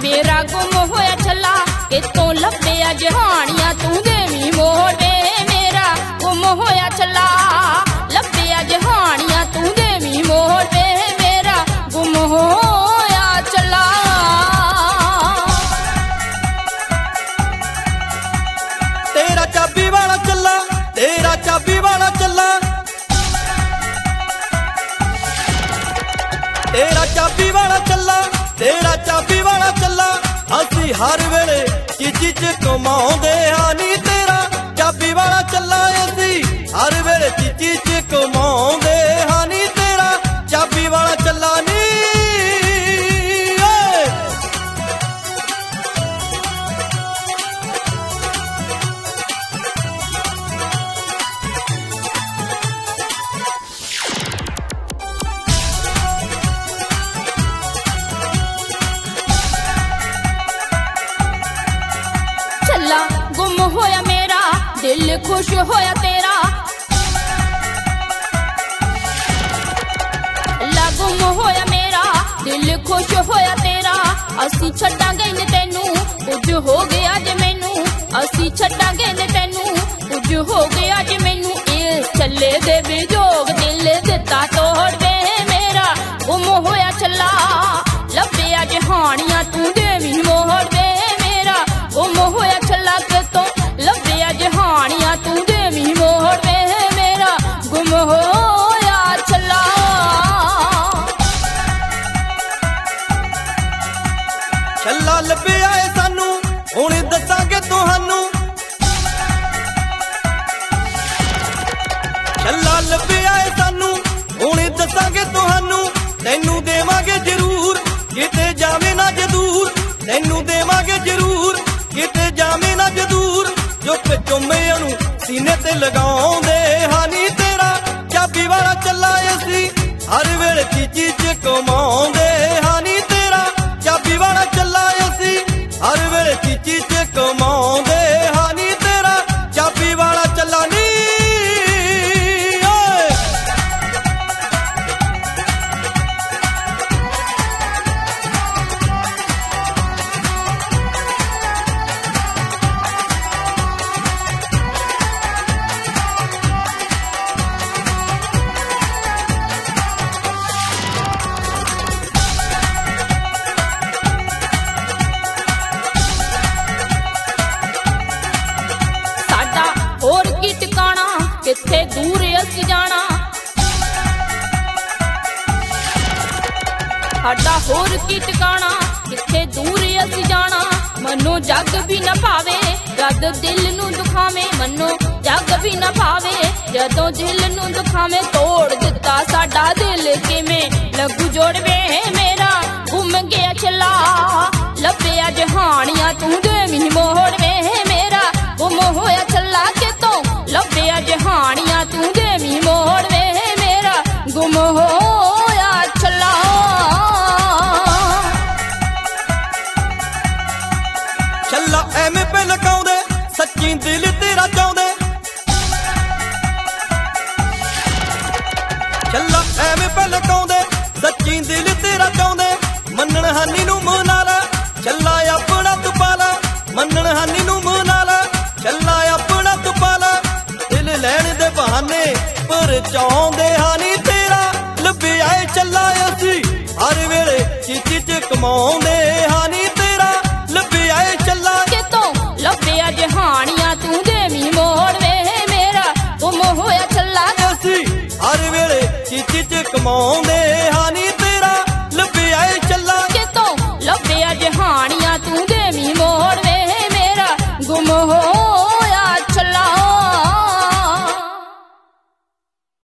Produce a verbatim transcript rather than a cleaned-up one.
मेरा गुम होया छला कितों लभया जहानियां तू देवी मोड़ वे मेरा गुम होया छला लभया जहानियां तू देवी मोड़ वे मेरा गुम होया छला। तेरा चाबी वाला चला तेरा चाबी वाला चला तेरा चाबी वाला चला तेरा चाबी वाला चला असी हर वेले चिची च कमाउंदे हां नी तेरा चाबी वाला चला असी हर वेले चिची च कमाउंदे हां नी तेरा चाबी वाला चला नी। गुम होया मेरा दिल खुश होया तेरा ला गुम होया मेरा दिल खुश होया तेरा असी छड्डांगे ने तैनू कुछ हो गया जे मैनू असी छड्डांगे ने तैनू कुछ हो गया जे मैनू ए चले दे विजोग दिल दिता तोड़ दे मेरा गुम होया छला लभया जहानियां तू देवी मोड़ दे मेरा गुम होया छला कितों लभया जहानियां तू देवी मोड़ वे मेरा गुम होया छला। छला लभया है सानू हुण दसांगे तुहानू छला लभया है सानू हुण दसांगे तुहानू तैनू देवांगे जरूर किते जावे ना जदूर तैनू देवांगे जरूर किते जावे ना जदूर जो चुमे नू सीने ते लगाउंदे हानी तेरा चाबी वाला चला असी हर वेले चीची च कमाउंदे हानी तेरा चाबी वाला चला असी हर वेले चीची च कमाउंदे हानी तेरा चाबी वाला चला नी। किथे दूर असी जाना साडा होर की ठिकाना किथे दूर असी जाना मनो जग भी न पावे जद दिल नू दुखावे मनो जग भी न पावे जदों दिल नू दुखावे तोड़ दिता साडा दिल किवें लगू जोड़वे मेरा गुम गया छला लभया जहानियां तू देवी मोड़ वे मेरा गुम होया छला कितों लभया जहानियां तू देवी मोड़ वे मेरा गुम होया छला। छला एवें पे लकाउंदे सच्ची दिल तेरा चाहुंदे छला एवें पे लकाउंदे सच्ची दिल तेरा चाहुंदे मनण हानी नू मना ला छला अपना तू पाला मनण हानी नू मना ला छला अपना तू पाला दिल लैण दे बहाने पर चाहुंदे हानी तेरा लभया है छला असी हर वेले चीची च कमाउंदे हानी तेरा लभया है छला कितों लभया जहानियां तू देवी मोड़ वे मेरा गुम होया छला असी हर वेले चीची च कमाउंदे हानी तेरा लभया है छला कितों लभया जहानियां तू